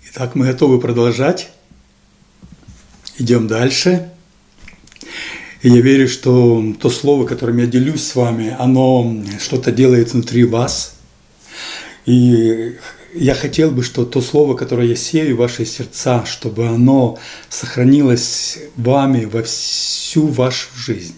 Итак, мы готовы продолжать. Идем дальше. И я верю, что то слово, которым я делюсь с вами, оно что-то делает внутри вас. И я хотел бы, что то слово, которое я сею в ваши сердца, чтобы оно сохранилось вами во всю вашу жизнь.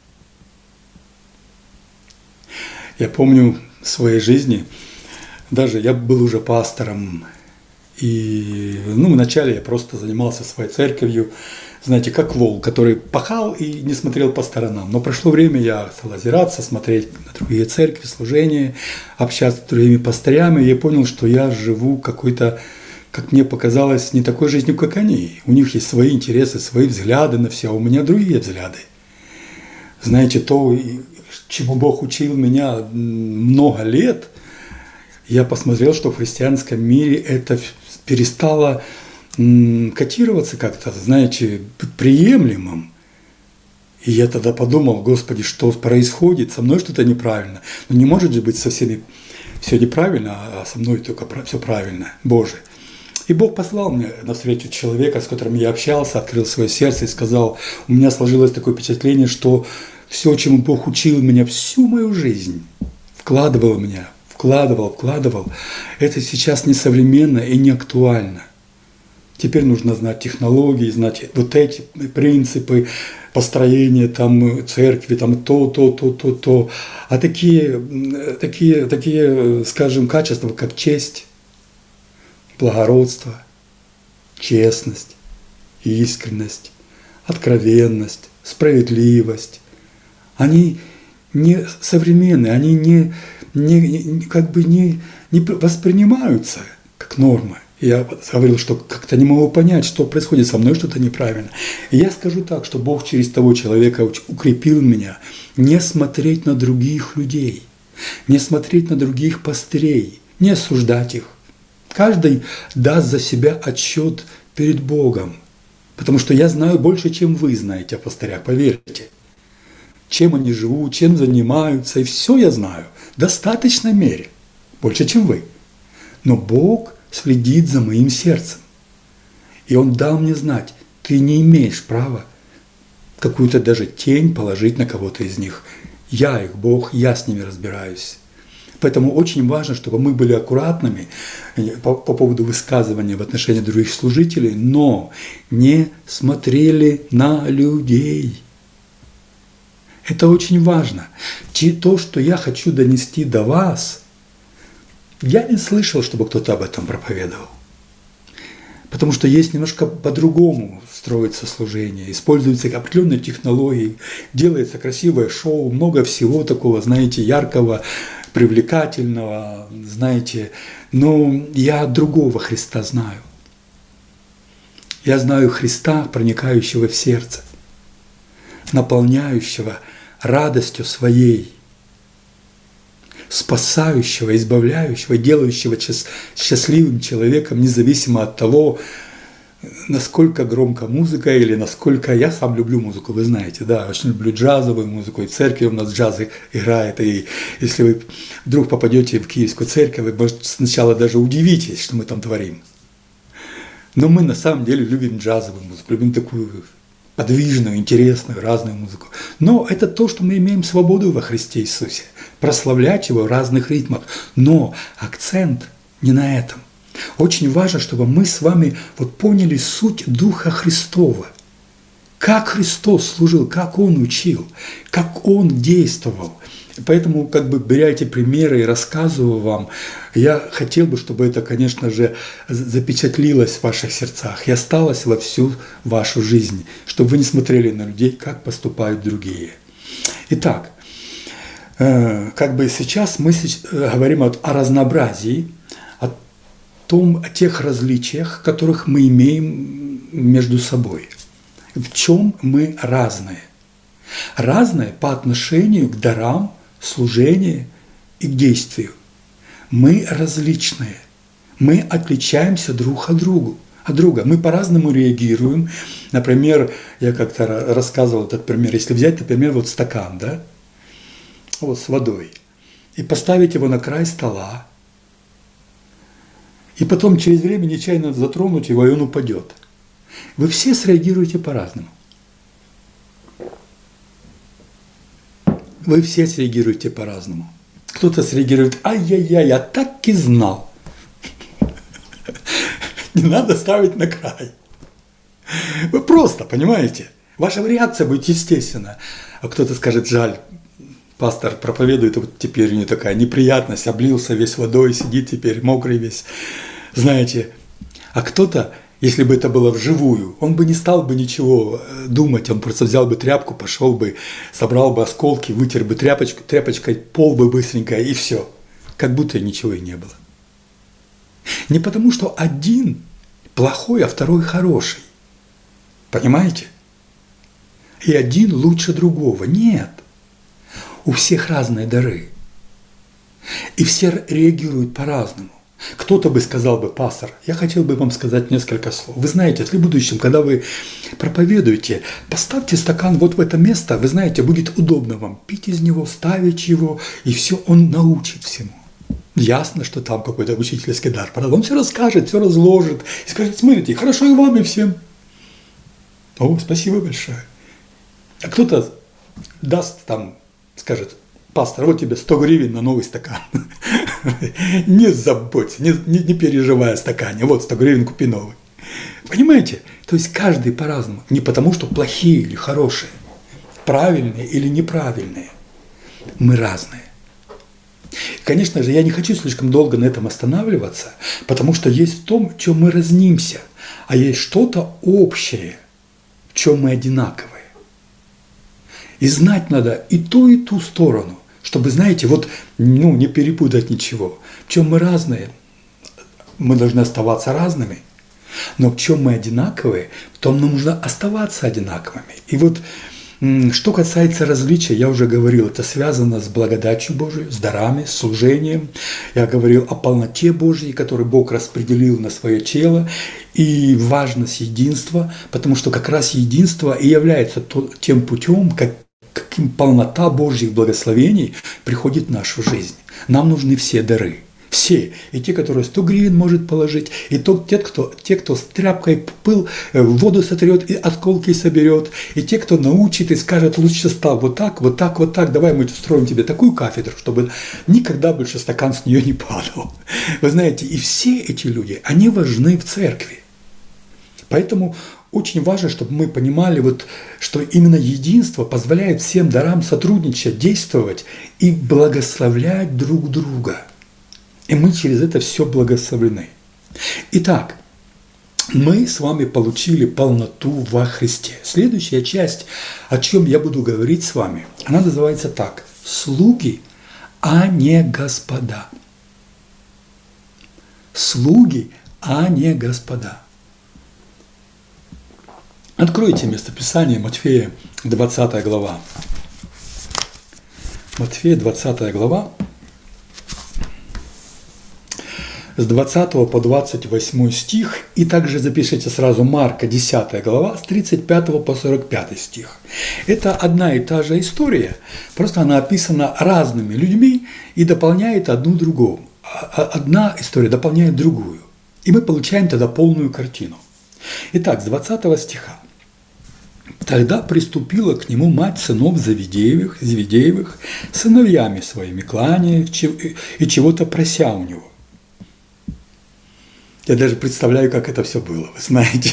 Я помню в своей жизни, даже я был уже пастором, и вначале я просто занимался своей церковью, знаете, как волк, который пахал и не смотрел по сторонам. Но прошло время, я стал озираться, смотреть на другие церкви, служения, общаться с другими пастырями, и я понял, что я живу какой-то, как мне показалось, не такой жизнью, как они. У них есть свои интересы, свои взгляды на все, а у меня другие взгляды. Знаете, то, чему Бог учил меня много лет, я посмотрел, что в христианском мире это перестало котироваться как-то, знаете, приемлемым. И я тогда подумал: Господи, что происходит? Со мной что-то неправильно. Но не может же быть со всеми все неправильно, а со мной только все правильно, Боже. И Бог послал мне навстречу человека, с которым я общался, открыл свое сердце и сказал: у меня сложилось такое впечатление, что все, чему Бог учил меня всю мою жизнь, вкладывал в меня, вкладывал, это сейчас несовременно и не актуально. Теперь нужно знать технологии, знать вот эти принципы построения там церкви, там то. А такие, скажем, качества, как честь, благородство, честность, искренность, откровенность, справедливость, они не современные, они не воспринимаются как нормы. Я говорил, что как-то не могу понять, что происходит со мной, что-то неправильно. И я скажу так, что Бог через того человека укрепил меня не смотреть на других людей, не смотреть на других пастырей, не осуждать их. Каждый даст за себя отчет перед Богом, потому что я знаю больше, чем вы знаете о пастырях, поверьте. Чем они живут, чем занимаются, и все я знаю в достаточной мере, больше, чем вы. Но Бог следит за моим сердцем. И Он дал мне знать: ты не имеешь права какую-то даже тень положить на кого-то из них. Я их Бог, я с ними разбираюсь. Поэтому очень важно, чтобы мы были аккуратными по поводу высказывания в отношении других служителей, но не смотрели на людей. Это очень важно. То, что я хочу донести до вас, я не слышал, чтобы кто-то об этом проповедовал. Потому что есть немножко по-другому строится служение, используются определенные технологии, делается красивое шоу, много всего такого, знаете, яркого, привлекательного, знаете. Но я другого Христа знаю. Я знаю Христа, проникающего в сердце, наполняющего радостью своей, спасающего, избавляющего, делающего счастливым человеком, независимо от того, насколько громко музыка или насколько… Я сам люблю музыку, вы знаете, да, очень люблю джазовую музыку, и в церкви у нас джаз играет, и если вы вдруг попадете в Киевскую церковь, вы, может, сначала даже удивитесь, что мы там творим. Но мы на самом деле любим джазовую музыку, любим такую подвижную, интересную, разную музыку. Но это то, что мы имеем свободу во Христе Иисусе, прославлять Его в разных ритмах. Но акцент не на этом. Очень важно, чтобы мы с вами поняли суть Духа Христова. Как Христос служил, как Он учил, как Он действовал. Поэтому, беря эти примеры и рассказывая вам, я хотел бы, чтобы это, конечно же, запечатлилось в ваших сердцах и осталось во всю вашу жизнь, чтобы вы не смотрели на людей, как поступают другие. Итак, сейчас мы говорим о разнообразии, о тех различиях, которых мы имеем между собой. В чем мы разные? Разные по отношению к дарам, служению и к действию. Мы различные. Мы отличаемся друг от друга. Мы по-разному реагируем. Например, я как-то рассказывал этот пример. Если взять, например, стакан, да, с водой, и поставить его на край стола, и потом через время нечаянно затронуть его, и он упадет. Вы все среагируете по-разному. Вы все среагируете по-разному. Кто-то среагирует: ай-яй-яй, я так и знал. Не надо ставить на край. Вы просто, понимаете? Ваша реакция будет естественна. А кто-то скажет: жаль, пастор проповедует, вот теперь у него такая неприятность, облился весь водой, сидит теперь мокрый весь. Знаете, а кто-то, если бы это было вживую, он бы не стал бы ничего думать, он просто взял бы тряпку, пошел бы, собрал бы осколки, вытер бы тряпочкой пол бы быстренько, и все. Как будто ничего и не было. Не потому, что один плохой, а второй хороший. Понимаете? И один лучше другого. Нет. У всех разные дары. И все реагируют по-разному. Кто-то бы сказал бы: пастор, я хотел бы вам сказать несколько слов. Вы знаете, если в будущем, когда вы проповедуете, поставьте стакан вот в это место, вы знаете, будет удобно вам пить из него, ставить его, и все, он научит всему. Ясно, что там какой-то учительский дар. Правда, он все расскажет, все разложит. И скажет: смотрите, хорошо и вам, и всем. О, спасибо большое. А кто-то даст там, скажет: пастор, вот тебе 100 гривен на новый стакан. Не заботься, не переживай о стакане. Вот 100 гривен, купи новый. Понимаете? То есть каждый по-разному. Не потому, что плохие или хорошие, правильные или неправильные. Мы разные. Конечно же, я не хочу слишком долго на этом останавливаться, потому что есть в том, в чем мы разнимся, а есть что-то общее, в чем мы одинаковые. И знать надо и ту сторону, чтобы, знаете, вот, не перепутать ничего. В чем мы разные, мы должны оставаться разными, но в чем мы одинаковые, в том нам нужно оставаться одинаковыми. И вот, что касается различия, я уже говорил, это связано с благодатью Божией, с дарами, с служением. Я говорил о полноте Божьей, которую Бог распределил на свое тело, и важность единства, потому что как раз единство и является тем путем, каким полнота Божьих благословений приходит в нашу жизнь. Нам нужны все дары. Все. И те, которые 100 гривен может положить, и те, кто с тряпкой пыл в воду сотрет и осколки соберет, и те, кто научит и скажет: лучше стал вот так, вот так, вот так, давай мы устроим тебе такую кафедру, чтобы никогда больше стакан с нее не падал. Вы знаете, и все эти люди, они важны в церкви. Поэтому очень важно, чтобы мы понимали, что именно единство позволяет всем дарам сотрудничать, действовать и благословлять друг друга. И мы через это все благословлены. Итак, мы с вами получили полноту во Христе. Следующая часть, о чем я буду говорить с вами, она называется так: слуги, а не господа. Слуги, а не господа. Откройте местописание Матфея, 20 глава. Матфея, 20 глава. С 20 по 28 стих, и также запишите сразу Марка, 10 глава, с 35 по 45 стих. Это одна и та же история, просто она описана разными людьми и дополняет одну другую. Одна история дополняет другую. И мы получаем тогда полную картину. Итак, с 20 стиха. «Тогда приступила к нему мать сынов Зеведеевых, сыновьями своими кланяясь и чего-то прося у него». Я даже представляю, как это все было, вы знаете.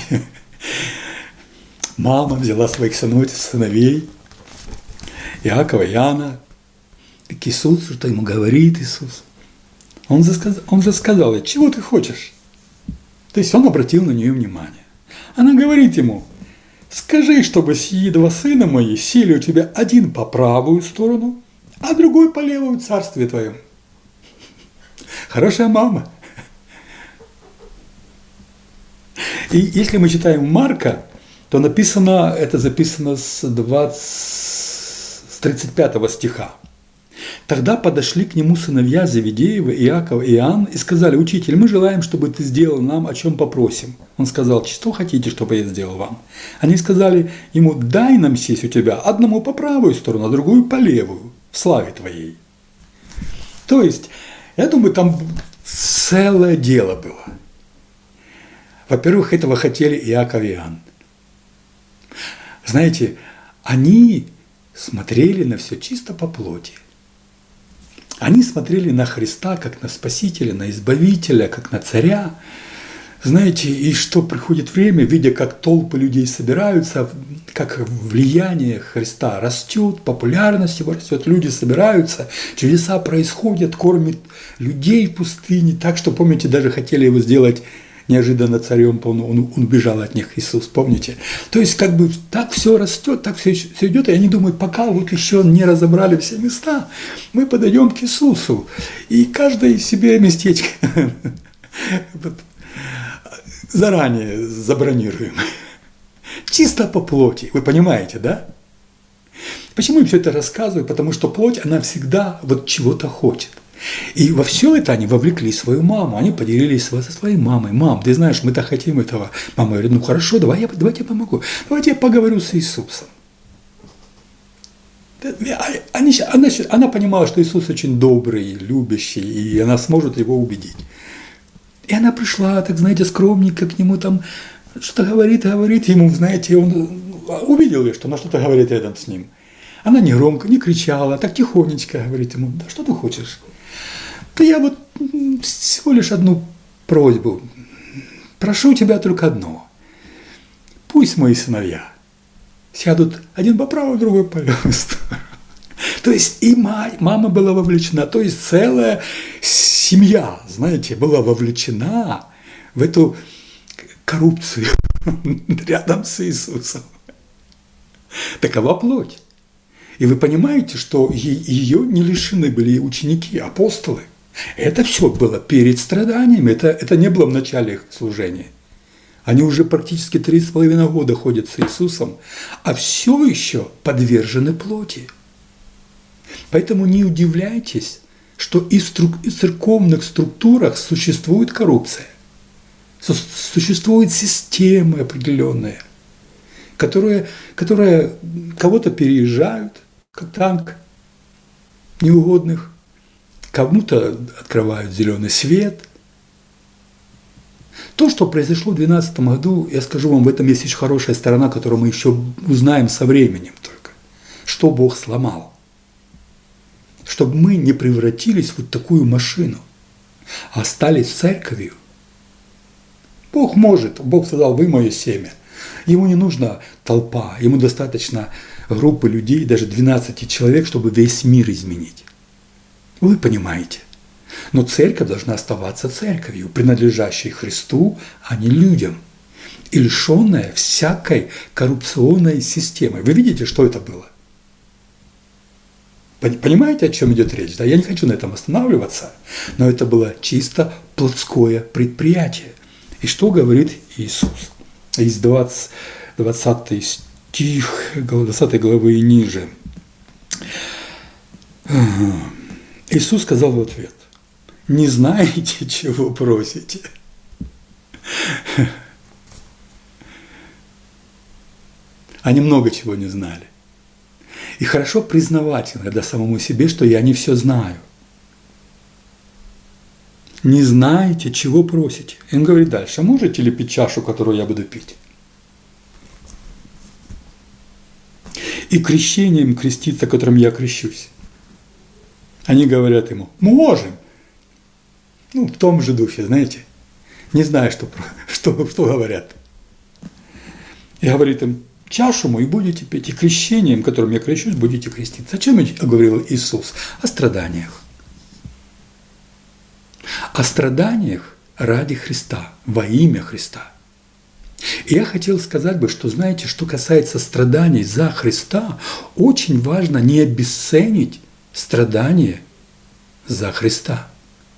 Мама взяла своих сыновей, Иакова, Иоанна, к Иисусу, что ему говорит Иисус. Он же сказал: чего ты хочешь? То есть он обратил на нее внимание. Она говорит ему: скажи, чтобы сии 2 сына мои сели у тебя, один по правую сторону, а другой по левую в царстве твоем. Хорошая мама. И если мы читаем Марка, то это записано с 35 стиха. «Тогда подошли к нему сыновья Зеведеева, Иаков и Иоанн, и сказали: учитель, мы желаем, чтобы ты сделал нам, о чем попросим. Он сказал: что хотите, чтобы я сделал вам? Они сказали ему: дай нам сесть у тебя, одному по правую сторону, а другую по левую, в славе твоей. То есть, я думаю, там целое дело было. Во-первых, этого хотели Иаков и Иоанн. Знаете, они смотрели на все чисто по плоти. Они смотрели на Христа как на Спасителя, на Избавителя, как на Царя. Знаете, и что приходит время, видя, как толпы людей собираются, как влияние Христа растет, популярность его растет, люди собираются, чудеса происходят, кормит людей в пустыне. Так что, помните, даже хотели его сделать неожиданно царем, он убежал от них, Иисус, помните? То есть, как бы так все растет, так все идет, и они думают, пока вот еще не разобрали все места, мы подойдем к Иисусу, и каждый себе местечко заранее забронируем. Чисто по плоти, вы понимаете, да? Почему я все это рассказываю? Потому что плоть, она всегда вот чего-то хочет. И во все это они вовлекли свою маму, они поделились со своей мамой. Мам, ты знаешь, мы-то хотим этого. Мама говорит, ну хорошо, давай я тебе помогу. Давайте я поговорю с Иисусом. Она понимала, что Иисус очень добрый, любящий, и она сможет его убедить. И она пришла, так знаете, скромненько к нему там что-то говорит, ему, знаете, он увидел ее, что она что-то говорит рядом с ним. Она не громко, не кричала, так тихонечко говорит ему, да что ты хочешь? Да я вот всего лишь одну просьбу. Прошу тебя только одно. Пусть мои сыновья сядут один по правую, другой по левую сторону. То есть и мама была вовлечена, то есть целая семья, знаете, была вовлечена в эту коррупцию рядом с Иисусом. Такова плоть. И вы понимаете, что ее не лишены были ученики, апостолы. Это все было перед страданиями, это не было в начале их служения. Они уже практически 3,5 года ходят с Иисусом, а все еще подвержены плоти. Поэтому не удивляйтесь, что и в церковных структурах существует коррупция, существуют системы определенные, которые кого-то переезжают, как танк неугодных, кому-то открывают зеленый свет. То, что произошло в 2012 году, я скажу вам, в этом есть еще хорошая сторона, которую мы еще узнаем со временем только. Что Бог сломал. Чтобы мы не превратились в вот такую машину, а остались церковью. Бог может, Бог сказал, вы мое семя. Ему не нужна толпа, ему достаточно группы людей, даже 12 человек, чтобы весь мир изменить. Вы понимаете. Но церковь должна оставаться церковью, принадлежащей Христу, а не людям, и лишенная всякой коррупционной системы. Вы видите, что это было? Понимаете, о чем идет речь? Да, я не хочу на этом останавливаться, но это было чисто плотское предприятие. И что говорит Иисус? Из 20 стих, 20 главы и ниже. Иисус сказал в ответ: не знаете, чего просите. Они много чего не знали. И хорошо признавать иногда самому себе, что я не все знаю. Не знаете, чего просите. И он говорит дальше: можете ли пить чашу, которую я буду пить? И крещением креститься, которым я крещусь. Они говорят ему: можем. Ну, в том же духе, знаете. Не знаю, что говорят. И говорит им: чашу мою будете пить, и крещением, которым я крещусь, будете креститься. О чем говорил Иисус? О страданиях. О страданиях ради Христа, во имя Христа. И я хотел сказать бы, что, знаете, что касается страданий за Христа, очень важно не обесценить страдания за Христа.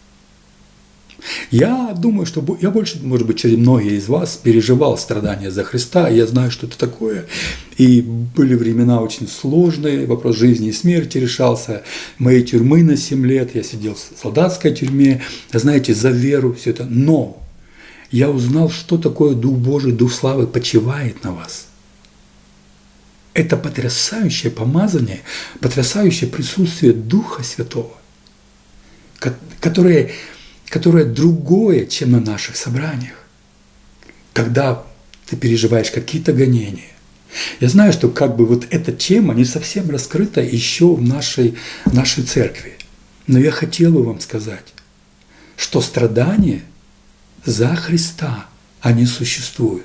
Я думаю, что я больше, может быть, чем многие из вас, переживал страдания за Христа, и я знаю, что это такое. И были времена очень сложные, вопрос жизни и смерти решался. Моей тюрьмы на 7 лет, я сидел в солдатской тюрьме, знаете, за веру, все это. Но я узнал, что такое Дух Божий, Дух славы почивает на вас. Это потрясающее помазание, потрясающее присутствие Духа Святого, которое которое другое, чем на наших собраниях. Когда ты переживаешь какие-то гонения. Я знаю, что как бы вот эта тема не совсем раскрыта еще в нашей церкви. Но я хотел бы вам сказать, что страдания за Христа, они существуют.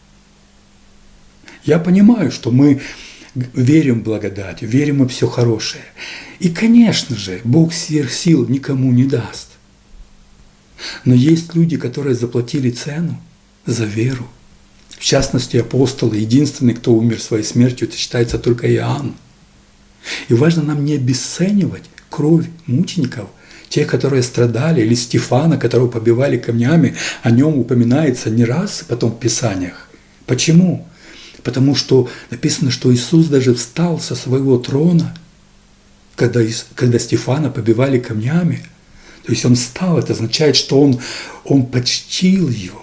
Я понимаю, что мы верим в благодать, верим во все хорошее. И, конечно же, Бог сверх сил никому не даст. Но есть люди, которые заплатили цену за веру. В частности, апостолы, единственный, кто умер своей смертью, это считается только Иоанн. И важно нам не обесценивать кровь мучеников, тех, которые страдали, или Стефана, которого побивали камнями, о нем упоминается не раз потом в Писаниях. Почему? Потому что написано, что Иисус даже встал со своего трона, когда Стефана побивали камнями. То есть он встал, это означает, что он почтил его.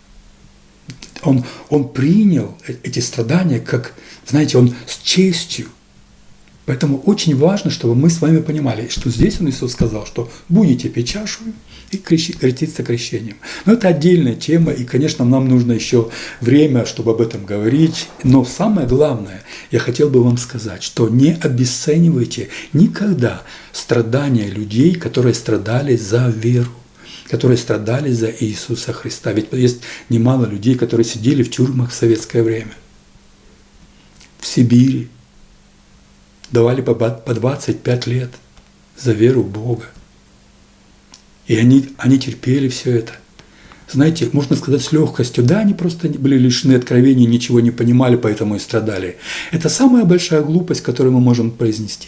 Он принял эти страдания, как, знаете, он с честью. Поэтому очень важно, чтобы мы с вами понимали, что здесь Иисус сказал, что будете пить чашу и креститься крещением. Но это отдельная тема, и, конечно, нам нужно еще время, чтобы об этом говорить. Но самое главное, я хотел бы вам сказать, что не обесценивайте никогда страдания людей, которые страдали за веру, которые страдали за Иисуса Христа. Ведь есть немало людей, которые сидели в тюрьмах в советское время, в Сибири, давали по 25 лет за веру в Бога. И они терпели все это. Знаете, можно сказать с легкостью, да, они просто были лишены откровений, ничего не понимали, поэтому и страдали. Это самая большая глупость, которую мы можем произнести.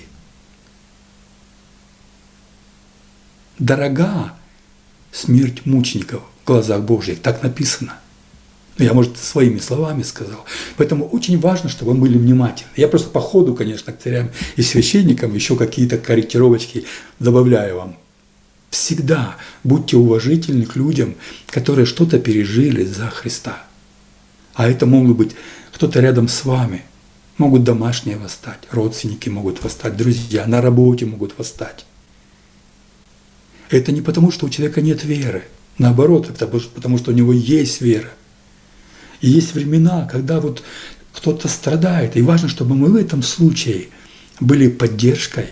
Дорога смерть мучеников в глазах Божьих, так написано. Я, может, своими словами сказал. Поэтому очень важно, чтобы мы были внимательны. Я просто по ходу, конечно, к царям и священникам еще какие-то корректировочки добавляю вам. Всегда будьте уважительны к людям, которые что-то пережили за Христа. А это могут быть кто-то рядом с вами. Могут домашние восстать, родственники могут восстать, друзья на работе могут восстать. Это не потому, что у человека нет веры. Наоборот, это потому, что у него есть вера. И есть времена, когда вот кто-то страдает. И важно, чтобы мы в этом случае были поддержкой,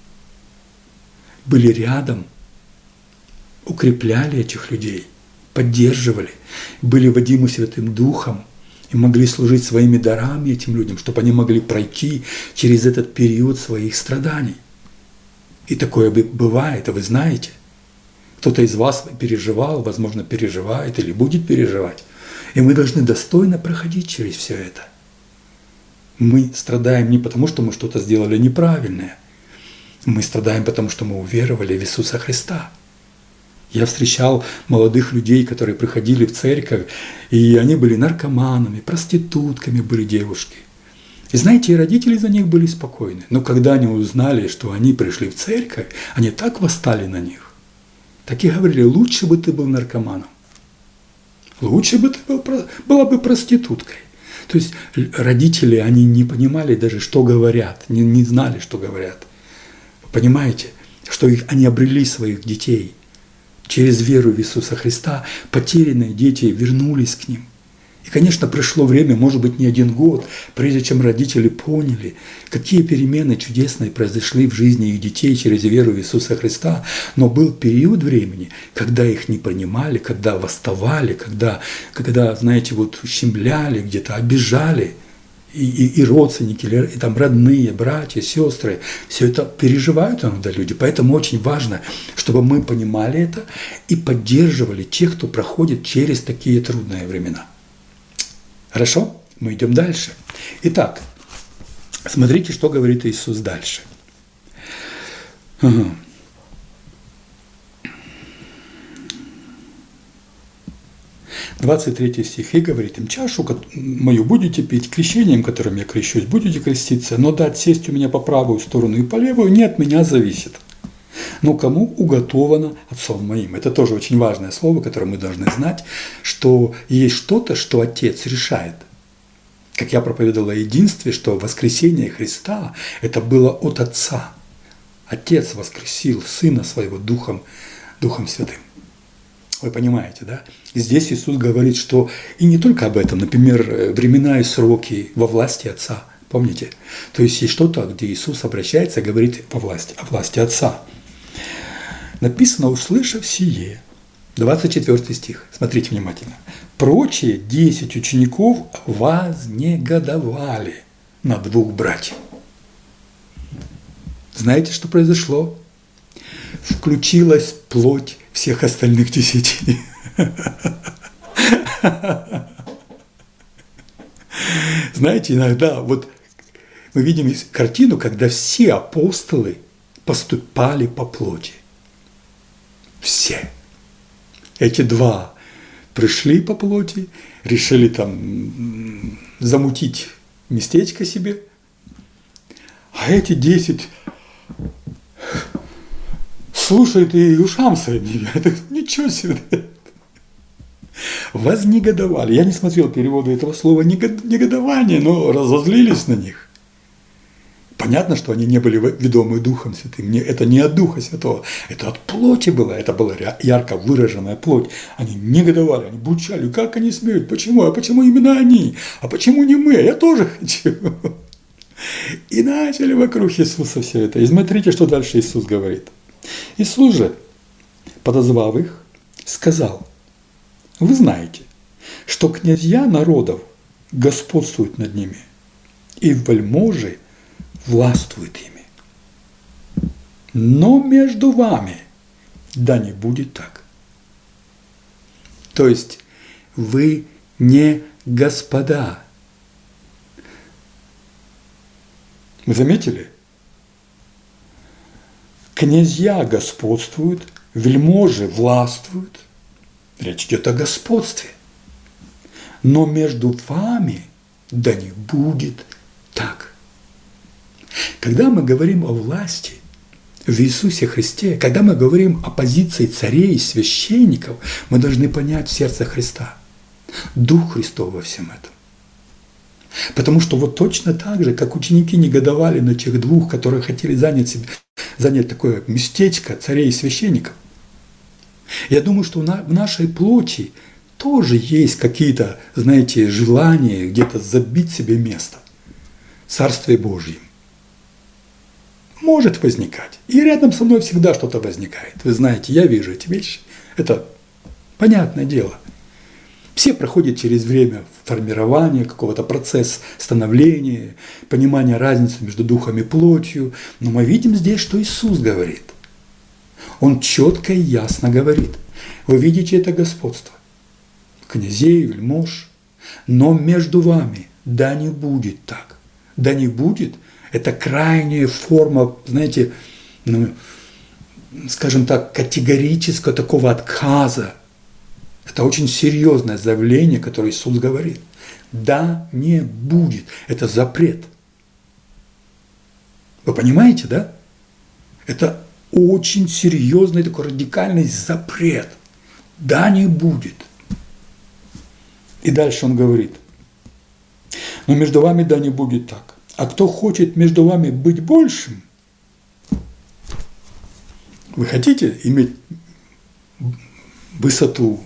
были рядом, укрепляли этих людей, поддерживали, были водимы Святым Духом и могли служить своими дарами этим людям, чтобы они могли пройти через этот период своих страданий. И такое бывает, а вы знаете. Кто-то из вас переживал, возможно, переживает или будет переживать. И мы должны достойно проходить через все это. Мы страдаем не потому, что мы что-то сделали неправильное. Мы страдаем потому, что мы уверовали в Иисуса Христа. Я встречал молодых людей, которые приходили в церковь, и они были наркоманами, проститутками были девушки. И знаете, и родители за них были спокойны. Но когда они узнали, что они пришли в церковь, они так восстали на них. Так и говорили, лучше бы ты был наркоманом. Лучше бы ты была бы проституткой. То есть родители, они не понимали даже, что говорят, не знали, что говорят. Вы понимаете, что они обрели своих детей. Через веру в Иисуса Христа потерянные дети вернулись к ним. И, конечно, пришло время, может быть, не 1 год, прежде чем родители поняли, какие перемены чудесные произошли в жизни их детей через веру в Иисуса Христа. Но был период времени, когда их не принимали, когда восставали, когда знаете, вот ущемляли где-то, обижали. И родственники, и там родные, братья, сестры, все это переживают иногда люди. Поэтому очень важно, чтобы мы понимали это и поддерживали тех, кто проходит через такие трудные времена. Хорошо? Мы идем дальше. Итак, смотрите, что говорит Иисус дальше. 23 стих, и говорит им, чашу мою будете пить, крещением, которым я крещусь, будете креститься, но дать сесть у меня по правую сторону и по левую не от меня зависит. Но кому уготовано Отцом моим. Это тоже очень важное слово, которое мы должны знать, что есть что-то, что Отец решает. Как я проповедовал о единстве, что воскресение Христа – это было от Отца. Отец воскресил Сына Своего Духом Святым. Вы понимаете, да? И здесь Иисус говорит, что и не только об этом, например, времена и сроки во власти Отца. Помните? То есть есть что-то, где Иисус обращается и говорит о власти Отца. Написано: «Услышав сие», 24 стих, смотрите внимательно. «Прочие 10 учеников вознегодовали на 2 братьев». Знаете, что произошло? Включилась плоть всех остальных 10. Знаете, иногда вот мы видим картину, когда все апостолы поступали по плоти. Все. Эти 2 пришли по плоти, решили там замутить местечко себе, а эти 10 слушают и ушам своим не верят. Ничего себе. Вознегодовали. Я не смотрел перевода этого слова негодование, но разозлились на них. Понятно, что они не были ведомы Духом Святым. Это не от Духа Святого, это от плоти было. Это была ярко выраженная плоть. Они негодовали, они бучали. Как они смеют? Почему? А почему именно они? А почему не мы? Я тоже хочу. И начали вокруг Иисуса все это. И смотрите, что дальше Иисус говорит. Иисус же, подозвав их, сказал: «Вы знаете, что князья народов господствуют над ними, и вельможи властвуют ими. Но между вами да не будет так». То есть вы не господа. Вы заметили? Князья господствуют, вельможи властвуют. Речь идет о господстве. Но между вами да не будет так. Когда мы говорим о власти в Иисусе Христе, когда мы говорим о позиции царей и священников, мы должны понять сердце Христа, Дух Христов во всем этом. Потому что вот точно так же, как ученики негодовали на тех 2, которые хотели занять такое местечко царей и священников, я думаю, что в нашей плоти тоже есть какие-то, знаете, желания где-то забить себе место в Царстве Божьем. Может возникать. И рядом со мной всегда что-то возникает. Вы знаете, я вижу эти вещи. Это понятное дело. Все проходят через время формирования, какого-то процесса становления, понимания разницы между духом и плотью. Но мы видим здесь, что Иисус говорит. Он четко и ясно говорит: вы видите это господство князей, вельмож, но между вами да не будет так. Да не будет – это крайняя форма, знаете, скажем так, категорического такого отказа. Это очень серьезное заявление, которое Иисус говорит. Да не будет. Это запрет. Вы понимаете, да? Это очень серьезный такой радикальный запрет. Да не будет. И дальше он говорит: но между вами да не будет так. А кто хочет между вами быть большим, вы хотите иметь высоту,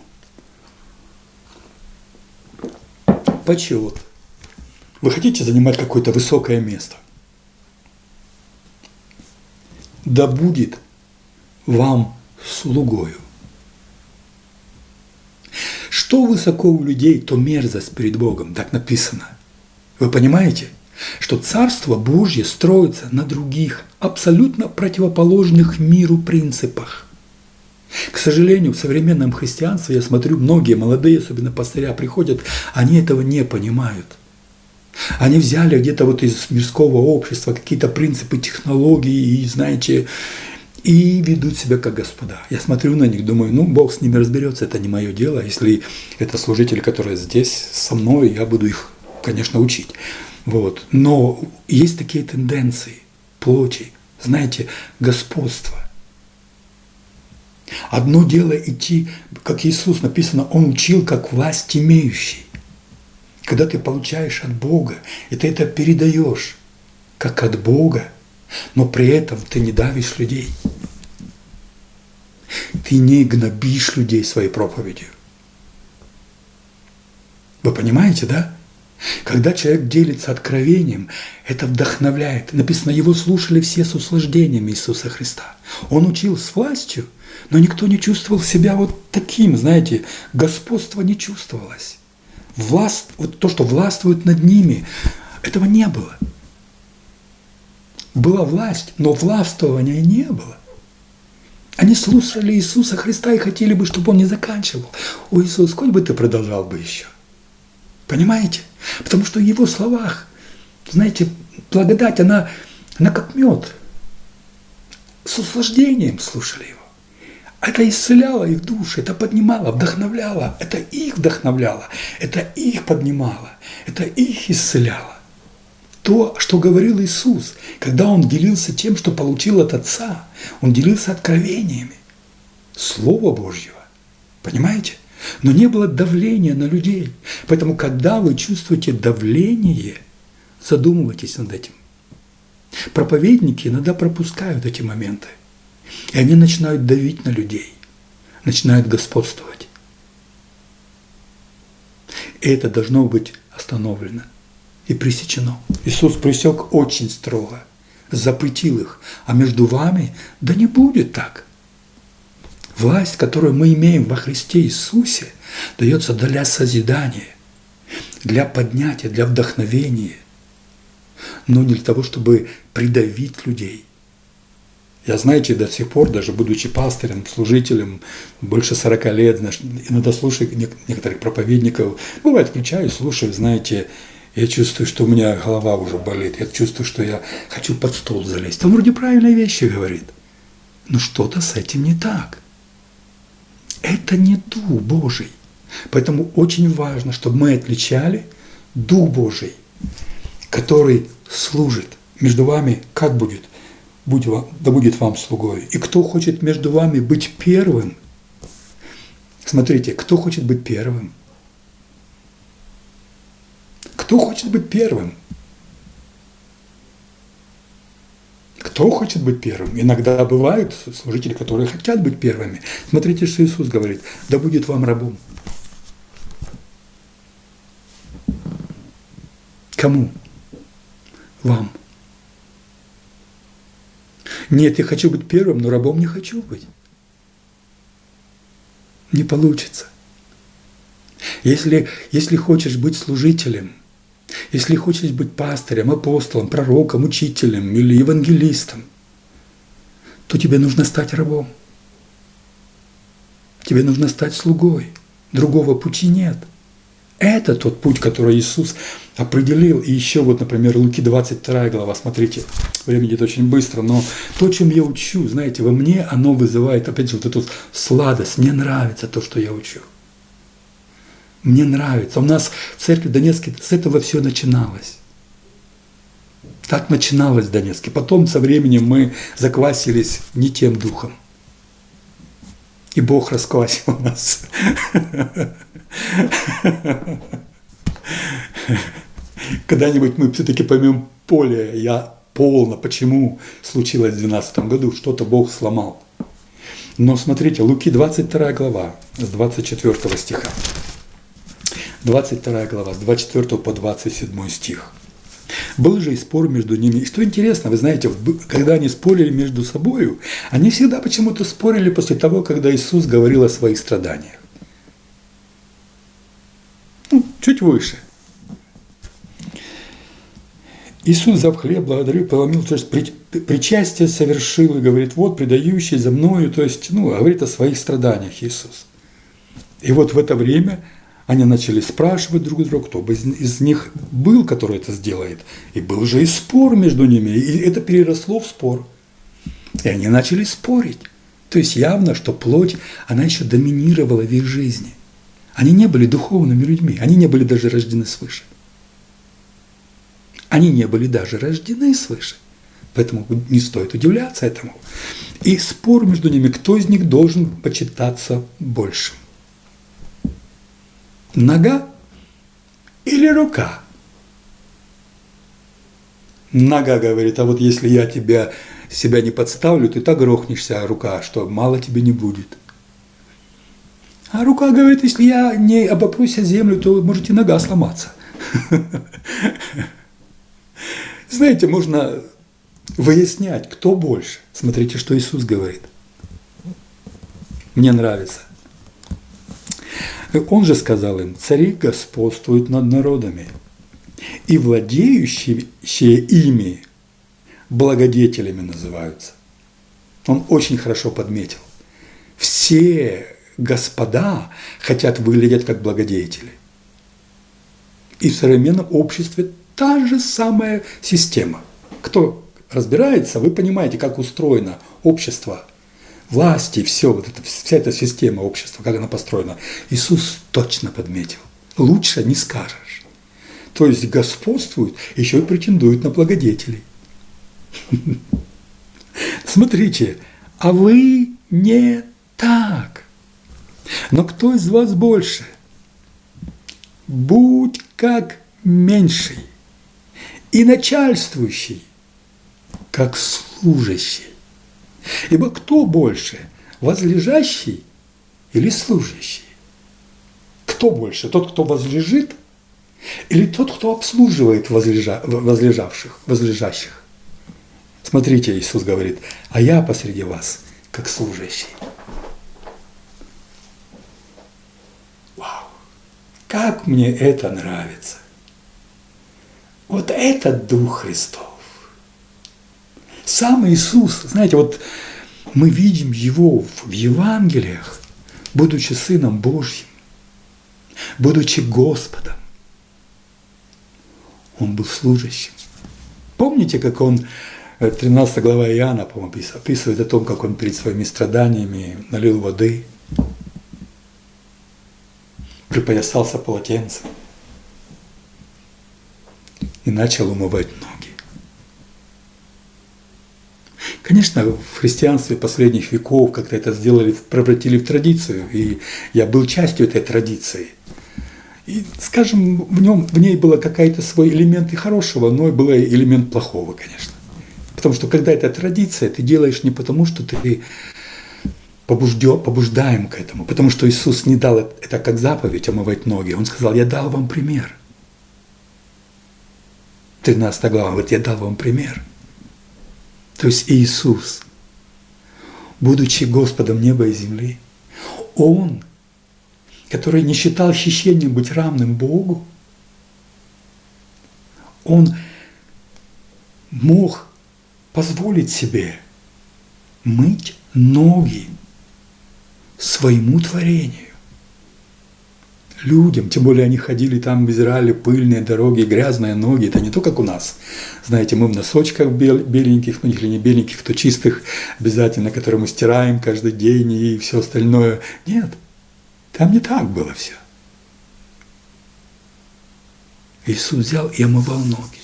почет, вы хотите занимать какое-то высокое место, да будет вам слугою. Что высоко у людей, то мерзость перед Богом, так написано. Вы понимаете, что Царство Божье строится на других, абсолютно противоположных миру принципах. К сожалению, в современном христианстве, я смотрю, многие молодые, особенно пастыря, приходят, они этого не понимают. Они взяли где-то вот из мирского общества какие-то принципы, технологии, и, знаете, и ведут себя как господа. Я смотрю на них, думаю, ну, Бог с ними разберется, это не мое дело. Если это служители, которые здесь со мной, я буду их, конечно, учить. Вот. Но есть такие тенденции плоти, знаете, господства. Одно дело идти, как Иисус написано, Он учил как власть имеющий. Когда ты получаешь от Бога, и ты это передаешь как от Бога, но при этом ты не давишь людей. Ты не гнобишь людей своей проповедью. Вы понимаете, да? Когда человек делится откровением, это вдохновляет. Написано, его слушали все с услаждением Иисуса Христа. Он учил с властью, но никто не чувствовал себя вот таким, знаете, господство не чувствовалось. Вот то, что властвует над ними, этого не было. Была власть, но властвования не было. Они слушали Иисуса Христа и хотели бы, чтобы Он не заканчивал. О, Иисус, сколько бы ты продолжал бы еще? Понимаете? Потому что в Его словах, знаете, благодать, она как мед. С услаждением слушали Его. Это исцеляло их души, это поднимало, вдохновляло, это их вдохновляло, это их поднимало, это их исцеляло. То, что говорил Иисус, когда Он делился тем, что получил от Отца, Он делился откровениями Слова Божьего. Понимаете? Но не было давления на людей. Поэтому, когда вы чувствуете давление, задумывайтесь над этим. Проповедники иногда пропускают эти моменты. И они начинают давить на людей, начинают господствовать. И это должно быть остановлено и пресечено. Иисус пресек очень строго, запретил их. А между вами, да не будет так. Власть, которую мы имеем во Христе Иисусе, дается для созидания, для поднятия, для вдохновения, но не для того, чтобы придавить людей. Я, знаете, до сих пор, даже будучи пастырем, служителем, больше 40 лет, иногда слушаю некоторых проповедников, бывает, включаю, слушаю, знаете, я чувствую, что у меня голова уже болит, я чувствую, что я хочу под стол залезть. Он вроде правильные вещи говорит, но что-то с этим не так. Это не Дух Божий. Поэтому очень важно, чтобы мы отличали Дух Божий, который служит. Между вами как будет? Да будет вам слугой. И кто хочет между вами быть первым? Смотрите, кто хочет быть первым? Кто хочет быть первым? Кто хочет быть первым? Иногда бывают служители, которые хотят быть первыми. Смотрите, что Иисус говорит. Да будет вам рабом. Кому? Вам. Нет, я хочу быть первым, но рабом не хочу быть. Не получится. Если хочешь быть служителем, если хочешь быть пастырем, апостолом, пророком, учителем или евангелистом, то тебе нужно стать рабом. Тебе нужно стать слугой. Другого пути нет. Это тот путь, который Иисус определил. И еще вот, например, Луки 22 глава, смотрите, время идет очень быстро, но то, чем я учу, знаете, во мне оно вызывает, опять же, вот эту сладость. Мне нравится то, что я учу. Мне нравится. У нас в церкви Донецкой с этого все начиналось. Так начиналось в Донецке. Потом со временем мы заквасились не тем духом. И Бог расквасил нас. Когда-нибудь мы все-таки поймем поле, почему случилось в 2012 году, что-то Бог сломал. Но смотрите, Луки 22 глава, с 24 стиха. 22 глава, с 24 по 27 стих. Был же и спор между ними. И что интересно, вы знаете, когда они спорили между собой, они всегда почему-то спорили после того, когда Иисус говорил о своих страданиях. Чуть выше. Иисус, взяв хлеб, благодарил, преломил, то есть причастие совершил и говорит, вот предающий за мною, то есть, говорит о своих страданиях Иисус. И вот в это время они начали спрашивать друг друга, кто бы из них был, который это сделает. И был же и спор между ними, и это переросло в спор. И они начали спорить. То есть явно, что плоть, она еще доминировала в их жизни. Они не были духовными людьми, они не были даже рождены свыше. Они не были даже рождены свыше. Поэтому не стоит удивляться этому. И спор между ними, кто из них должен почитаться большим. Нога или рука? Нога говорит, а вот если я тебя себя не подставлю, ты так грохнешься, рука, что мало тебе не будет. А рука говорит, если я не обопрусь о землю, то может и нога сломаться. Знаете, можно выяснять, кто больше. Смотрите, что Иисус говорит. Мне нравится. Он же сказал им, цари господствуют над народами, и владеющие ими благодетелями называются. Он очень хорошо подметил. Все господа хотят выглядеть как благодетели. И в современном обществе та же самая система. Кто разбирается, вы понимаете, как устроено общество, власти, все, вот это, вся эта система общества, как она построена. Иисус точно подметил. Лучше не скажешь. То есть господствуют, еще и претендуют на благодетелей. Смотрите, а вы не так. Но кто из вас больше? Будь как меньший, и начальствующий, как служащий. Ибо кто больше, возлежащий или служащий? Кто больше, тот, кто возлежит, или тот, кто обслуживает возлежащих? Смотрите, Иисус говорит, а я посреди вас, как служащий. Вау! Как мне это нравится! Вот это Дух Христов. Сам Иисус, знаете, вот мы видим Его в Евангелиях, будучи Сыном Божьим, будучи Господом. Он был служащим. Помните, как он, 13 глава Иоанна, по-моему, описывает о том, как он перед своими страданиями налил воды, припоясался полотенцем и начал умывать ноги. Конечно, в христианстве последних веков как-то это сделали, превратили в традицию, и я был частью этой традиции. И, скажем, в ней был какой-то свой элемент и хорошего, но и был элемент плохого, конечно. Потому что когда это традиция, ты делаешь не потому, что ты побуждаем к этому, потому что Иисус не дал это как заповедь омывать ноги. Он сказал, я дал вам пример. 13 глава, вот я дал вам пример. То есть Иисус, будучи Господом неба и земли, Он, который не считал хищением быть равным Богу, Он мог позволить себе мыть ноги своему творению. Людям, тем более они ходили там в Израиле, пыльные дороги, грязные ноги, это не то, как у нас. Знаете, мы в носочках беленьких, ну или не беленьких, то чистых обязательно, которые мы стираем каждый день и все остальное. Нет, там не так было все. Иисус взял и омывал ноги.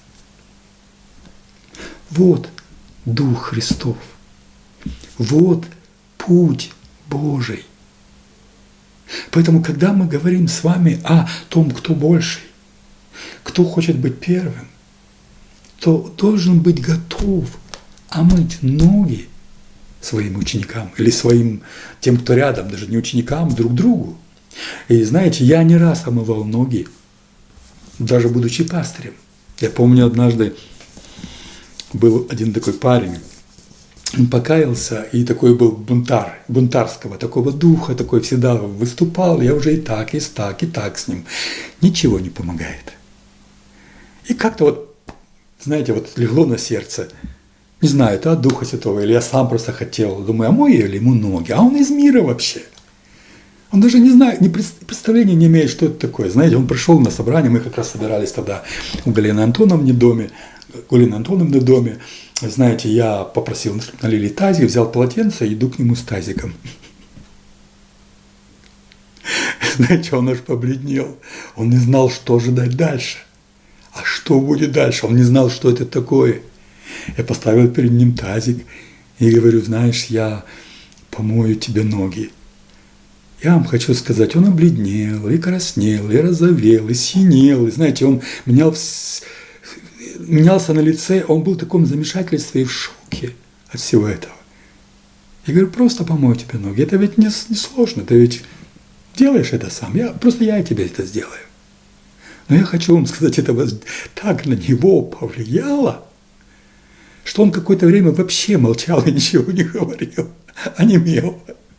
Вот Дух Христов. Вот путь Божий. Поэтому, когда мы говорим с вами о том, кто больший, кто хочет быть первым, то должен быть готов омыть ноги своим ученикам или своим, тем, кто рядом, даже не ученикам, друг другу. И знаете, я не раз омывал ноги, даже будучи пастырем. Я помню, однажды был один такой парень, он покаялся, и такой был бунтарского такого духа, такой всегда выступал, я уже и так с ним. Ничего не помогает. И как-то вот, знаете, вот легло на сердце, не знаю, это от Духа Святого, или я сам просто хотел, думаю, а мою или ему ноги, а он из мира вообще. Он даже не знает, представления не имеет, что это такое. Знаете, он пришел на собрание, мы как раз собирались тогда у Галины Антоновны в доме. Знаете, я попросил, налили тазик, взял полотенце и иду к нему с тазиком. Знаете, он аж побледнел. Он не знал, что ожидать дальше. А что будет дальше? Он не знал, что это такое. Я поставил перед ним тазик и говорю, знаешь, я помою тебе ноги. Я вам хочу сказать, он обледнел, и краснел, и розовел, и синел. И знаете, он менялся на лице, он был в таком замешательстве и в шоке. толке от всего этого? Я говорю, просто помою тебе ноги. Это ведь не сложно, ты ведь делаешь это сам. Я тебе это сделаю. Но я хочу вам сказать, это так на него повлияло, что он какое-то время вообще молчал и ничего не говорил, онемел.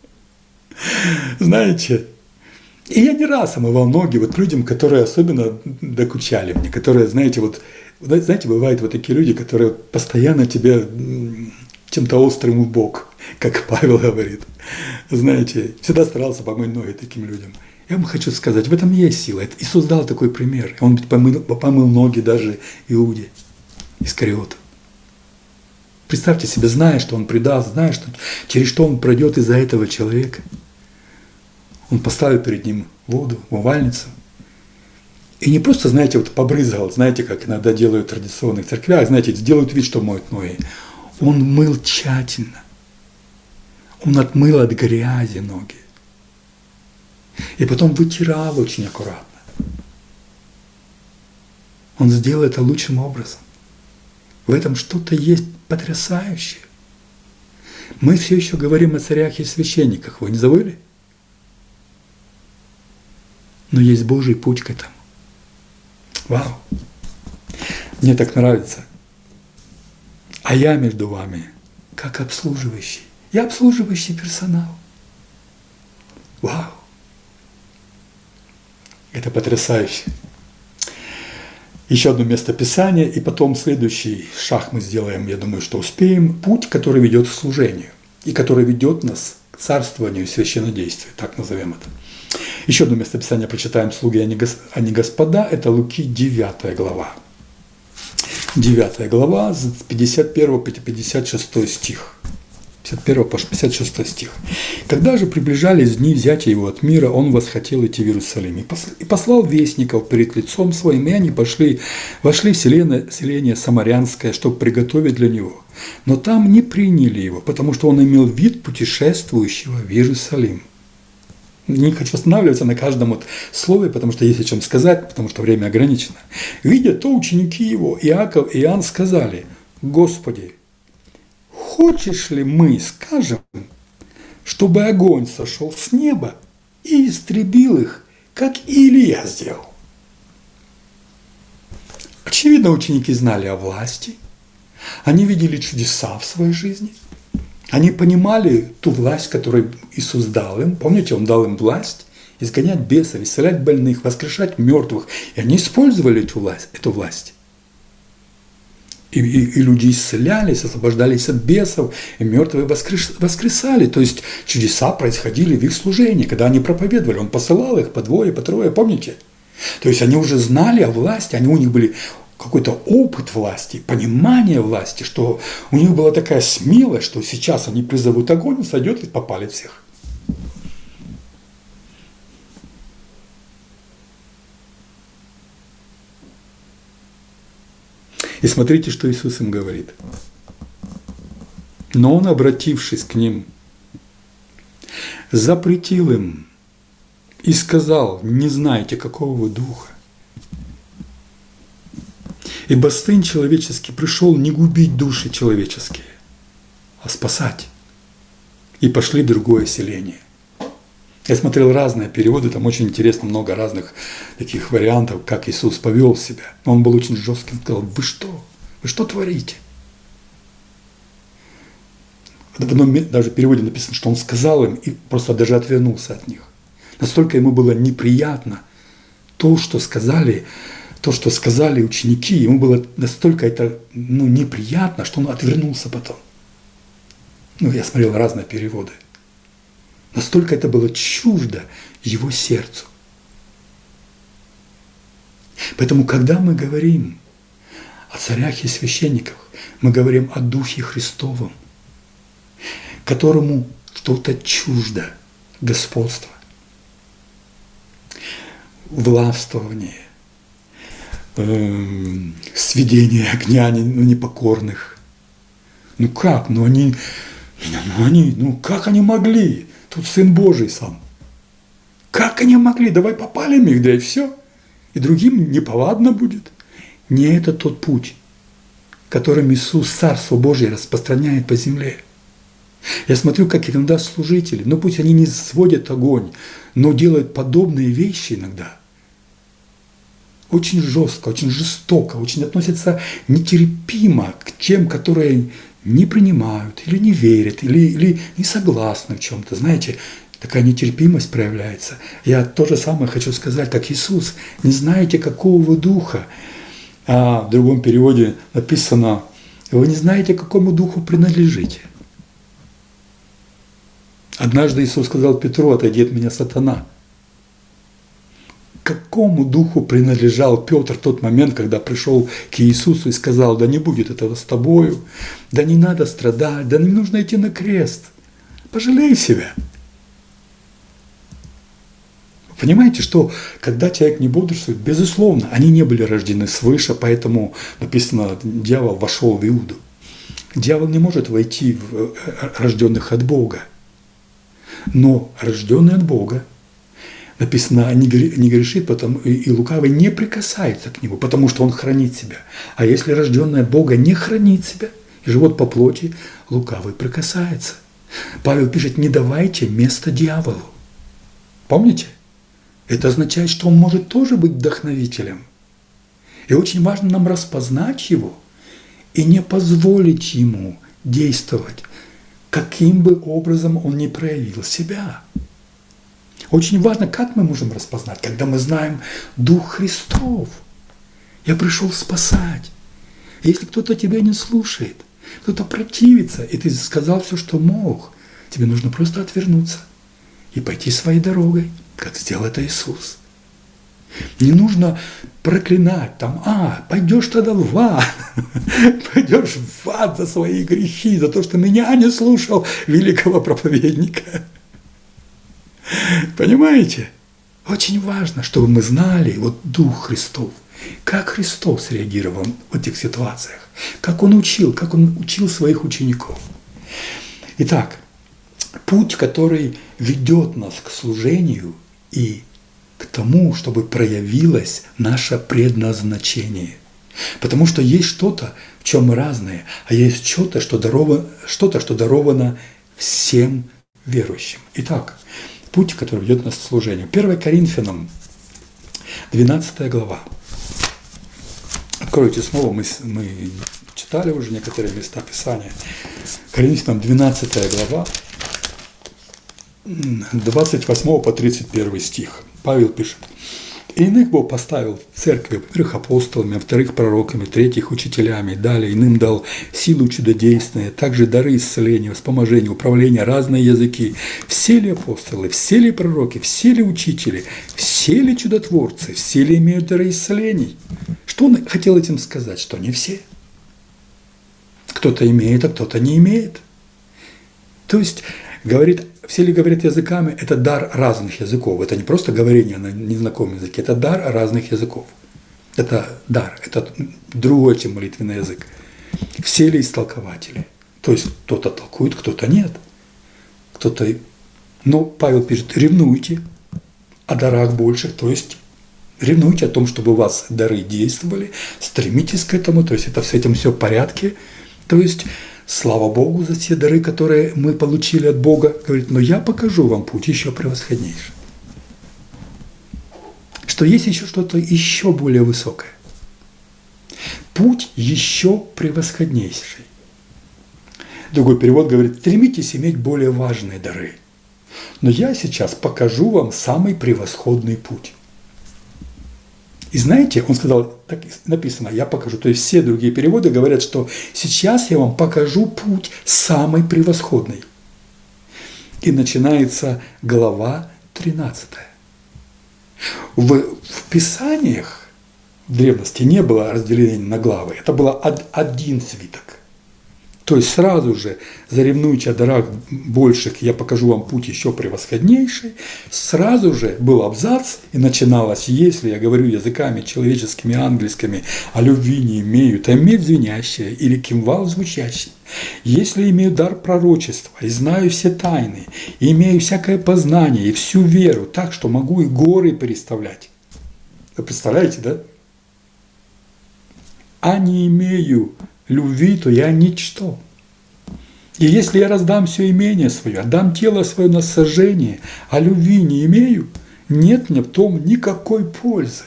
Знаете, и я не раз омывал ноги вот людям, которые особенно докучали мне, которые, знаете, бывают вот такие люди, которые постоянно тебе чем-то острым в бок, как Павел говорит. Знаете, всегда старался помыть ноги таким людям. Я вам хочу сказать, в этом есть сила. Иисус дал такой пример. Он помыл ноги даже Иуде Искариоту. Представьте себе, зная, что он предаст, зная, что, через что он пройдет из-за этого человека. Он поставил перед ним воду, умывальницу. И не просто, знаете, вот побрызгал, знаете, как иногда делают в традиционных церквях, знаете, делают вид, что моют ноги. Он мыл тщательно. Он отмыл от грязи ноги. И потом вытирал очень аккуратно. Он сделал это лучшим образом. В этом что-то есть потрясающее. Мы все еще говорим о царях и священниках. Вы не забыли? Но есть Божий путь к этому. Вау! Мне так нравится. А я между вами, как обслуживающий. Я обслуживающий персонал. Вау! Это потрясающе. Еще одно место Писания, и потом следующий шаг мы сделаем, я думаю, что успеем. Путь, который ведет к служению, и который ведет нас к царствованию и священнодействию, так назовем это. Еще одно место Писания прочитаем «Слуги, а не господа», это Луки 9 глава. 9 глава, с 51 по 56 стих. 51 по 56 стих. «Когда же приближались дни взятия его от мира, он восхотел идти в Иерусалим. И послал вестников перед лицом своим, и они вошли в селение Самарянское, чтобы приготовить для него. Но там не приняли его, потому что он имел вид путешествующего в Иерусалим». Не хочу останавливаться на каждом вот слове, потому что есть о чем сказать, потому что время ограничено. «Видя то, ученики его, Иаков и Иоанн, сказали: Господи, хочешь ли мы скажем, чтобы огонь сошел с неба и истребил их, как Илия сделал?» Очевидно, ученики знали о власти, они видели чудеса в своей жизни, они понимали ту власть, которую Иисус дал им. Помните, Он дал им власть изгонять бесов, исцелять больных, воскрешать мертвых. И они использовали эту власть. И люди исцелялись, освобождались от бесов, и мертвые воскресали. То есть чудеса происходили в их служении, когда они проповедовали. Он посылал их по двое, по трое, помните? То есть они уже знали о власти, у них были какой-то опыт власти, понимание власти, что у них была такая смелость, что сейчас они призовут огонь, он сойдет и попалит всех. И смотрите, что Иисус им говорит. Но Он, обратившись к ним, запретил им и сказал: не знаете, какого вы духа. Ибо Сын Человеческий пришел не губить души человеческие, а спасать. И пошли в другое селение. Я смотрел разные переводы, там очень интересно, много разных таких вариантов, как Иисус повел себя. Он был очень жестким, сказал: вы что? Вы что творите? В одном даже переводе написано, что Он сказал им и просто даже отвернулся от них. Настолько ему было неприятно то, что сказали ученики, ему было настолько это неприятно, что он отвернулся потом. Я смотрел разные переводы. Настолько это было чуждо его сердцу. Поэтому, когда мы говорим о царях и священниках, мы говорим о Духе Христовом, которому что-то чуждо: господство, властвование, сведение огня непокорных. Как? Как они могли? Тут Сын Божий сам. Как они могли? Давай попалим их, да и все. И другим неповадно будет. Не это тот путь, которым Иисус Царство Божие распространяет по земле. Я смотрю, как иногда служители, ну пусть они не сводят огонь, но делают подобные вещи иногда. Очень жестко, очень жестоко, очень относятся нетерпимо к тем, которые не принимают, или не верят, или не согласны в чем-то. Знаете, такая нетерпимость проявляется. Я то же самое хочу сказать, как Иисус. Не знаете, какого вы духа. А в другом переводе написано, вы не знаете, какому духу принадлежите. Однажды Иисус сказал Петру: отойди от меня, сатана. Какому духу принадлежал Петр в тот момент, когда пришел к Иисусу и сказал: да не будет этого с тобою, да не надо страдать, да не нужно идти на крест, пожалей себя. Понимаете, что когда человек не бодрствует, безусловно, они не были рождены свыше, поэтому написано, дьявол вошел в Иуду. Дьявол не может войти в рожденных от Бога. Но рожденный от Бога, написано, не грешит, и лукавый не прикасается к нему, потому что он хранит себя. А если рожденный от Бога не хранит себя, и живет по плоти, лукавый прикасается. Павел пишет: не давайте место дьяволу. Помните? Это означает, что он может тоже быть вдохновителем. И очень важно нам распознать его и не позволить ему действовать, каким бы образом он ни проявил себя. Очень важно, как мы можем распознать, когда мы знаем Дух Христов. Я пришел спасать. Если кто-то тебя не слушает, кто-то противится, и ты сказал все, что мог, тебе нужно просто отвернуться и пойти своей дорогой, как сделал это Иисус. Не нужно проклинать там: пойдешь тогда в ад, пойдешь в ад за свои грехи, за то, что меня не слушал великого проповедника. Понимаете? Очень важно, чтобы мы знали вот Дух Христов, как Христос реагировал в этих ситуациях, как Он учил своих учеников. Итак, путь, который ведет нас к служению и к тому, чтобы проявилось наше предназначение. Потому что есть что-то, в чем мы разные, а есть что-то, что даровано всем верующим. Итак, путь, который ведет нас к служению. 1 Коринфянам, 12 глава. Откройте снова, мы читали уже некоторые места Писания. Коринфянам, 12 глава, 28 по 31 стих. Павел пишет: «Иных Бог поставил в церкви, во-первых, апостолами, во-вторых, пророками, в-третьих, учителями, далее иным дал силу чудодейственные, также дары исцеления, вспоможения, управления, разные языки. Все ли апостолы, все ли пророки, все ли учители, все ли чудотворцы, все ли имеют дары исцелений?» Что он хотел этим сказать? Что не все. Кто-то имеет, а кто-то не имеет. То есть, говорит, все ли говорят языками, это дар разных языков. Это не просто говорение на незнакомом языке, это дар разных языков. Это дар, это другой, чем молитвенный язык. Все ли истолкователи? То есть кто-то толкует, кто-то нет. Но Павел пишет: ревнуйте о дарах больших, то есть ревнуйте о том, чтобы у вас дары действовали, стремитесь к этому, то есть это с этим все в порядке. То есть слава Богу за те дары, которые мы получили от Бога. Говорит: но я покажу вам путь еще превосходнейший. Что есть еще что-то еще более высокое. Путь еще превосходнейший. Другой перевод говорит: стремитесь иметь более важные дары. Но я сейчас покажу вам самый превосходный путь. И знаете, он сказал, так написано, я покажу. То есть все другие переводы говорят, что сейчас я вам покажу путь самый превосходный. И начинается глава 13. В Писаниях в древности не было разделения на главы. Это был один свиток. То есть сразу же заревнуйте о дарах больших, я покажу вам путь еще превосходнейший. Сразу же был абзац, и начиналось: если я говорю языками человеческими, ангельскими, а любви не имею, то имею звенящее или кимвал звучащий. Если имею дар пророчества и знаю все тайны, и имею всякое познание и всю веру, так что могу и горы переставлять. Вы представляете, да? А не имею любви, то я ничто. И если я раздам все имение свое, отдам тело свое на сожжение, а любви не имею, нет мне в том никакой пользы.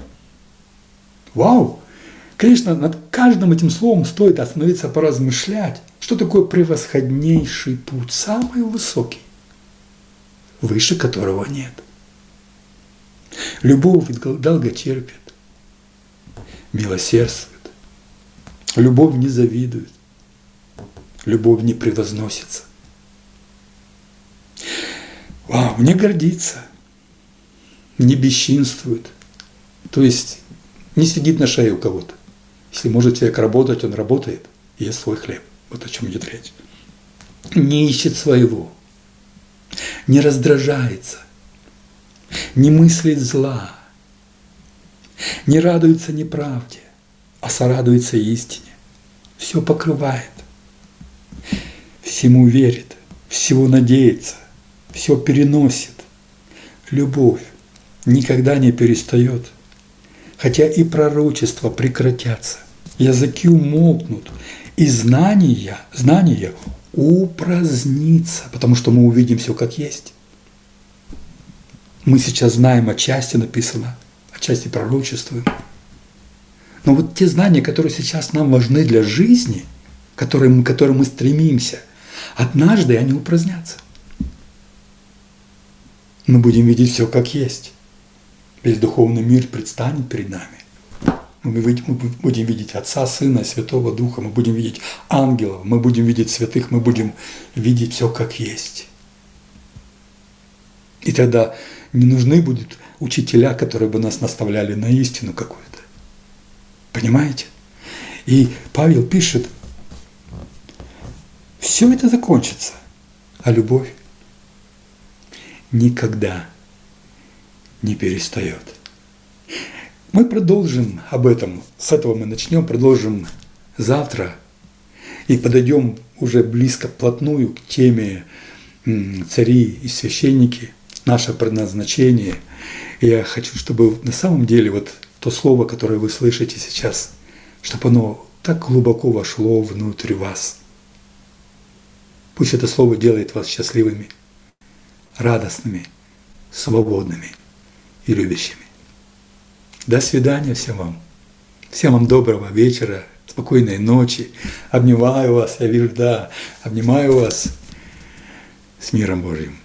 Вау! Конечно, над каждым этим словом стоит остановиться, поразмышлять, что такое превосходнейший путь, самый высокий, выше которого нет. Любовь долготерпит, милосердствует, любовь не завидует, любовь не превозносится. Вау, не гордится, не бесчинствует, то есть не сидит на шее у кого-то. Если может человек работать, он работает, и ест свой хлеб. Вот о чем идет речь. Не ищет своего, не раздражается, не мыслит зла, не радуется неправде, а сорадуется истине. Все покрывает, всему верит, всего надеется, все переносит. Любовь никогда не перестает, хотя и пророчества прекратятся, языки умолкнут, и знание упразднится, потому что мы увидим все как есть. Мы сейчас знаем, отчасти написано, отчасти пророчествуем. Но вот те знания, которые сейчас нам важны для жизни, к которым мы стремимся, однажды они упразднятся. Мы будем видеть все как есть. Весь духовный мир предстанет перед нами. Мы будем видеть Отца, Сына и Святого Духа, мы будем видеть ангелов, мы будем видеть святых, мы будем видеть все как есть. И тогда не нужны будут учителя, которые бы нас наставляли на истину какую-то. Понимаете? И Павел пишет, все это закончится, а любовь никогда не перестает. Мы продолжим об этом, с этого мы начнем, продолжим завтра и подойдем уже близко, вплотную к теме цари и священники, наше предназначение. И я хочу, чтобы на самом деле вот то слово, которое вы слышите сейчас, чтобы оно так глубоко вошло внутрь вас. Пусть это слово делает вас счастливыми, радостными, свободными и любящими. До свидания всем вам. Всем вам доброго вечера, спокойной ночи. Обнимаю вас, я вижу, да, обнимаю вас с миром Божьим.